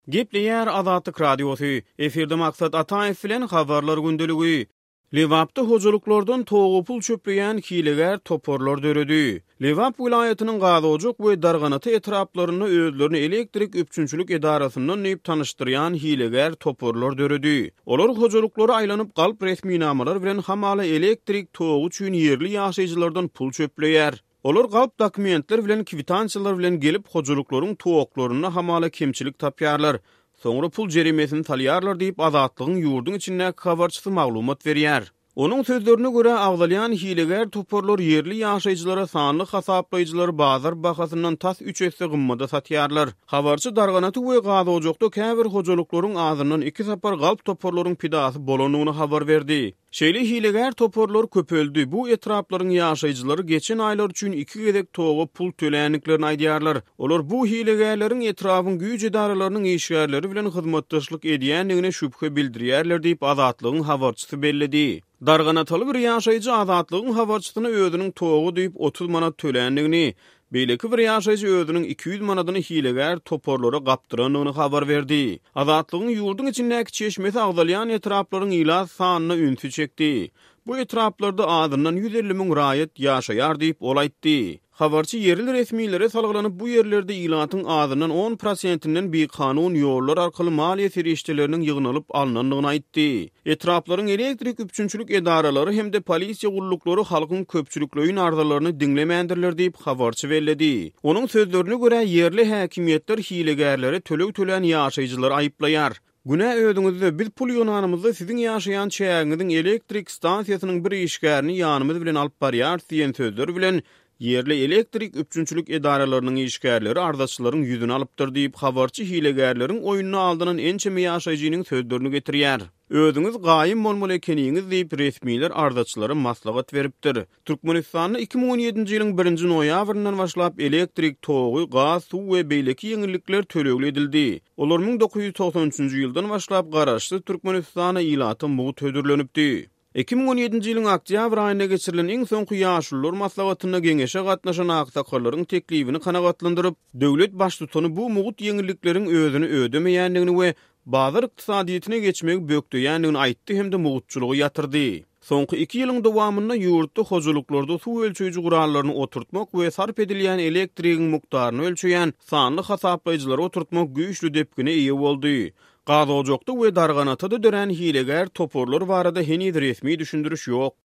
Gepleýär Azatlyk Radiosu. Eferde maksat Ataýew bilen habarlar gündeligi. Lewapda hojalyklardan togy pul çöpleýän hileger toporlar döredi. Lewap vilayatynyň Gazaojok we Darganaty etraplaryny özlerini elektrik üpçünçülük edarasyndan näip tanışdyrýan hileger toporlar döredi. Olar hojalyklary aýlanyp galyp resmi namalar bilen hamala elektrik togy üçin yerli ýaşaýjylardan pul çöpleýär. Olar galyp dokumentler bilen kwitansiýalar bilen gelip hojalyklaryň towaklaryna hamala kemçilik tapýarlar. Soňra pul jerimesini talýarlar diýip Azatlygyň ýurdun içinde habarçysy maglumat berýär. Onun sözlerine göre agdalyan hileger toporlar yerli ýaşaýjylara sanly hasaplaýjylar bazar bahasyndan tas 3 esse gymmada satýarlar. Habarçy Darganaty we Gazaojokda käbir hojalyklaryň ağzyndan 2 sapar galyp toporlaryň pidasy bolanyny habar berdi. Şeýle hileger toporlar köpöldi. Bu etraplaryň ýaşaýjylary geçen aýlar üçin 2 gezek toga pul töläniklerini aýdýarlar. Olar bu hilegerleriň etrafyň güýç edaralarynyň işgärleri bilen hyzmatdaşlyk edýändigine şüphe bildirýärler diýip Azatlygyň habarçysy belledi. Darganatyly bir ýaşaýjy Azatlygyň habarçysyna özüniň togy diýip 30 manat töländigini, beýleki bir ýaşaýjy özüniň 200 manadyny hileger toporlara gapdyranyny habar berdi. Azatlygyň ýurdun içindäki çeşmesi agdalyan etraplaryň ila sanyny ünsi çekdi. Bu etraplarda adından 150 000 raýat ýaşaýar diýip olaýtdy. Habarçy yerli resmiýlere salgylanyp bu yerlerde ilatyň adından 10%-inden bir kanun ýollar arkaly maliýe serişdeleriniň ýygnalyp alnandygyny aýtdy. Etraplaryň elektrik üpçünçülük edaralary hem de polisiýa gullukları halkyň köpçülikleýin arzalaryny dinlemeýändirler diýip habarçy belledi. Onuň sözlerine görä yerli häkimetler hilegerleri tölek tölen ýaşaýjylary aýyplaýar. Güne ödüňizde biz pul ýonanymyzda siziň ýaşaýan çägiňiziň elektrik stansiýasynyň bir işgärini ýanymyz bilen alyp barýar diýen sözler bilen yerli elektrik üpçünçülük edaralarynyň işgärleri ardaçylaryň ýüzüne alypdyr diýip habarçy hilegerleriň oýunyna aldynan ençeme ýaşaýjynyň sözlerini getirýär. Özüňiz gaýym bolmaly ekeniňiz diýip resmiýler ardaçylara maslahat beripdir. Türkmenistanyň 2017-nji ýylyň 1-nji noýabryndan başlap elektrik togy, gaz, suw we beýleki ýeňillikler tölegli edildi. Olar 1993-nji ýyldan başlap garaşly Türkmenistana ilaty mugu tödürlenipdi. 2017-nji ýylyň oktyabr aýyna geçirilen iň soňky ýaşullar maslahatyna geňeşe gatnaşan aksakalaryň teklibini kanagatlandyryp, döwlet başlygyny bu mugut ýeňillikleriň özüni ödemeýändigini we bazar ykdysadyetine geçmek bökdeýändigini aýtdy hem de mugutçylygy ýatyrdy. Soňky 2 ýylyň dowamynda ýurtda hojalyklarda suw ölçüýüji gurallaryny oturtmak we sarp edilýän elektrigiň mukdaryny ölçeýän sanly hasaplaýjylary oturtmak güýçli depkine eýe boldy. Gazaojokda we Darganatyda dören hileger toporlar barada heniz resmi düşündürüş ýok.